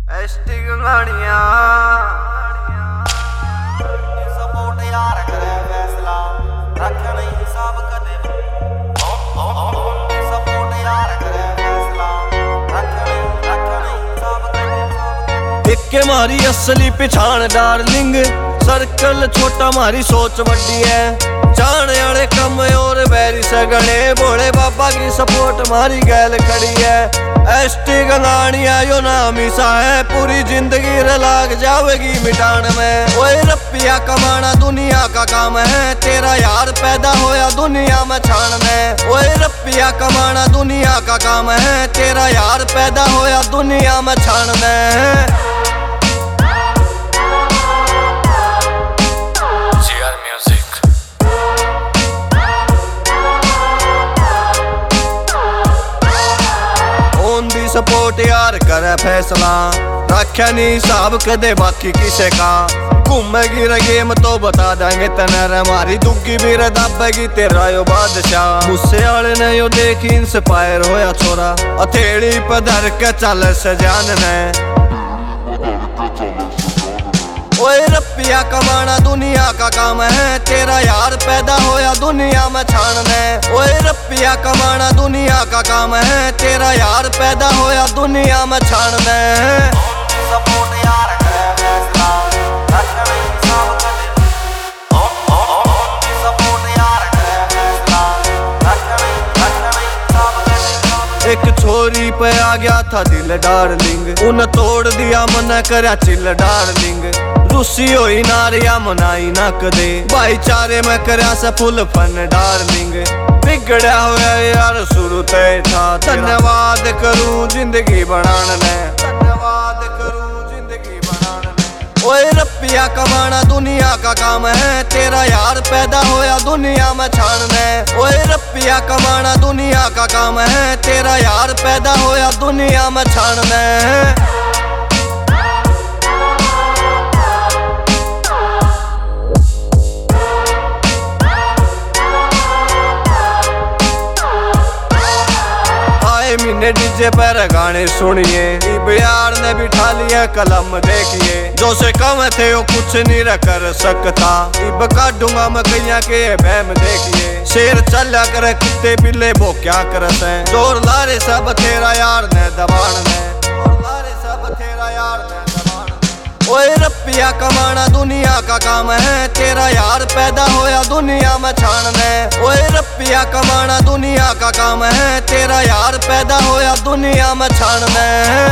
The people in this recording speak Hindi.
एसटी गंगानिया सपोर्ट यार करे फैसला रख नहीं सब कदे सपोर्ट यार करे फैसला रख नहीं सब कदे इक्के मारी असली पिछाण डार्लिंग सर्कल छोटा मारी सोच वड्डी है जाने वाले कम और बैरी सगने भोले बाबा की सपोर्ट मारी गैल खड़ी है। एसटी गंगानिया यो नाम ही सा है पूरी जिंदगी लाग जावेगी मिटान में। ओए रपिया कमाना दुनिया का काम है तेरा यार पैदा होया दुनिया में छान में। ओए रपिया कमाना दुनिया का काम है तेरा यार पैदा होया दुनिया में छान में। सपोर्ट यार करे फैसला रखे नहीं हिसाब कदे बाकी किसे का। घूमेगी रे गेम तो बता देंगे तनर हमारी दुग्गी भी दबेगी तेरा यो बादशाह। मुझसे आले ने यो देखी इंस्पायर होया छोरा हथेली पे धर के चल से जान ने। ओए रपिया कमाना दुनिया का काम है तेरा यार पैदा होया दुनिया में छान में। ओए रपिया कमाना दुनिया का काम है तेरा यार पैदा होया दुनिया में छान में। सपोर्ट यार करे फैसला रख नहीं सब कदे सपोर्ट यार करे फैसला रख नहीं सब कदे। एक छोरी पे आ गया था दिल डार्लिंग उन तोड़ दिया मन करा चिल डार्लिंग। रूसी होई नारिया मनाई ना कदे भाईचारे में करा से फुल फन डार्लिंग। बिगड़ा हुआ यार शुरू तय था धन्यवाद करूं जिंदगी बनाने में धन्यवाद करूं जिंदगी बनाने में। ओए रपिया कमाना दुनिया का काम है तेरा यार पैदा होया दुनिया में छान में। ओए रपिया कमाना दुनिया का काम है तेरा यार पैदा होया दुनिया में छान में। मैंने डीजे पर गाने सुनिए बिहार ने बिठा लिया कलम देखिए जो से कम थे वो कुछ नहीं कर सकता इब काटूंगा मैं कैया के बहम देखिए। शेर चला करे कुत्ते बिल्ले वो क्या करते हैं जोर लारे सब तेरा यार ने दबान में जोर लारे सब तेरा यार ने दबान में। ओए रपिया कमाना दुनिया का काम है तेरा यार पैदा होया दुनिया में छान में। ओए रपिया कमाना दुनिया का काम है तेरा यार पैदा होया दुनिया में छान में।